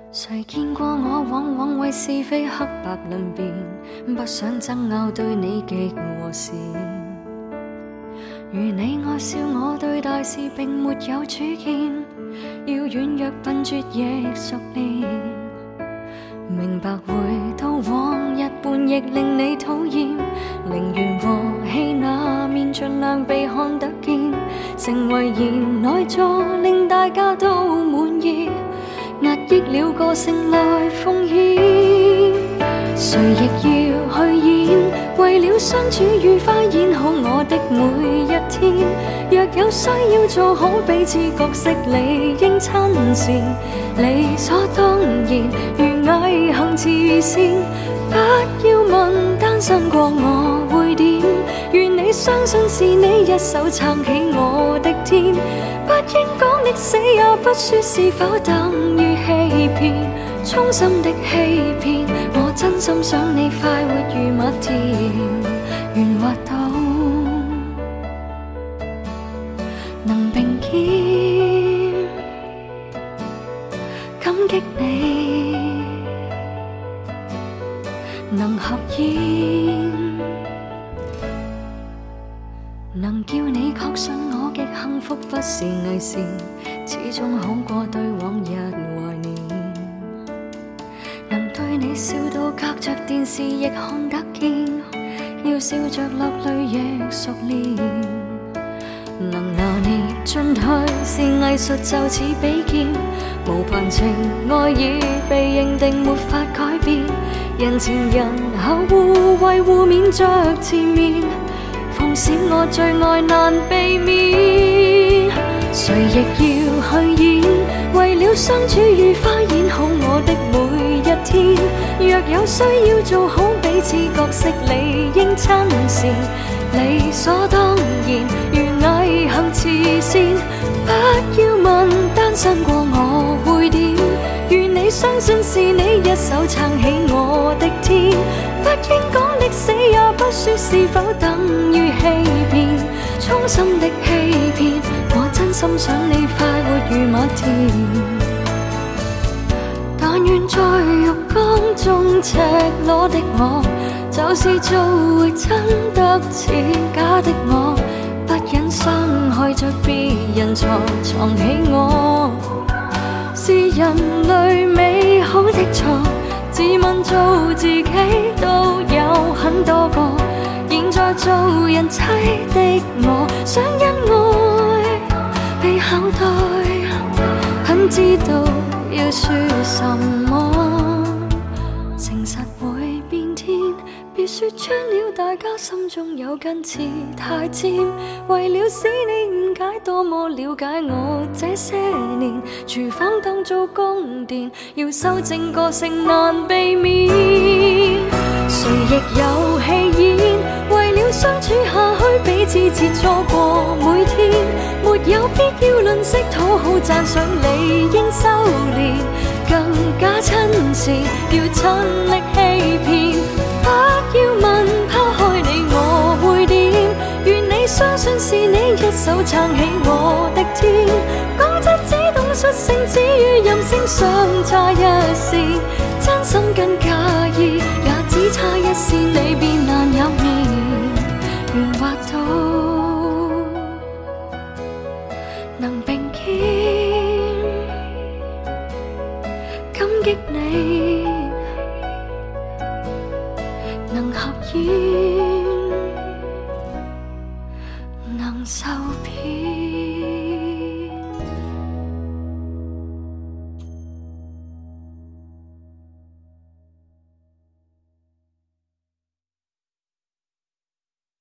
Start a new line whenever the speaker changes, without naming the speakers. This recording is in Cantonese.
谁见过我往往为是非黑白论辩，不想争拗对你极和善。如你爱笑我对大事并没有主见，要软弱笨拙亦熟练。明白回到往日叛逆令你讨厌，宁愿和气那面尽量被看得见，成为言内助令大家都满意，压抑了个性来奉献。谁亦要去演，为了相处愉快演好我的每一天。若有需要做好彼此角色，理应亲善，理所当然。如毅行慈善，不要问單身過我會點。願你相信是你一手撐起我的天，不應講的死也不說是否等於欺騙，衷心的欺騙。我真心想你快活如蜜甜，圓滑到能並肩，感激你能合演，能叫你確信我極幸福不是偽善，始終好過對往日懷念。能對你笑到隔着電視亦看得見，要笑着落淚亦熟練。能拿捏進退是藝術，就似比肩，無凡情愛已被認定沒法改變。人前人後互惠互勉着前面，奉閃我最愛難避免。誰亦要去演，為了相處愉快演好我的每一天。若有需要做好彼此角色，理應親善，理所當然。如毅行慈善，不要問單身過我會點。願你相信是你一手撐起我的天，不應講的死也不說是否等於欺騙，衷心的欺騙。我真心想你快活如蜜甜，但願在浴缸中赤裸的我，就是做回真得似假的我，不忍傷害着別人才藏起我。是人類美好的錯，自問做自己都有很多個，現在做人妻的我，想因愛被厚待，很知道要說什麼，誠實會變天，別說穿了大家心中有根刺太尖，為了使你誤解多麼了解我這些年，廚房當做宮殿，要修正個性難避免。誰亦有戲演，為了相處下去彼此切磋過每天，沒有必要吝嗇討好讚賞，理應修練更加親善，要親力欺騙。不要問拋開你我會點，願你相信是你一手撐起我的天。講真只懂率性，至於任性相差一線，真心更介意，也只差一線你便難入眠。圓滑到能並肩，感激你能合演。